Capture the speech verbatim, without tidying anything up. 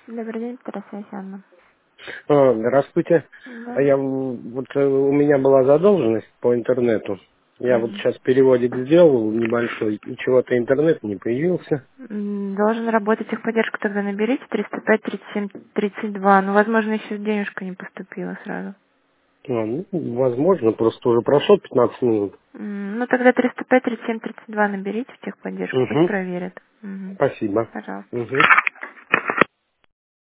Добрый день, Тарасия Анна. А, здравствуйте. А Да. я м, вот э, у меня была задолженность по интернету. Я вот Мгм. сейчас переводик сделал небольшой, и чего-то интернет не появился. М, Должен работать техподдержка, тогда наберите триста пять тридцать семь тридцать два. Ну, возможно, еще денежка не поступила сразу. А, ну, возможно, просто уже прошло пятнадцать минут. М, Ну, тогда триста пять тридцать семь тридцать два наберите в техподдержку, пусть Угу. проверят. Мгм. Спасибо. Пожалуйста. Угу.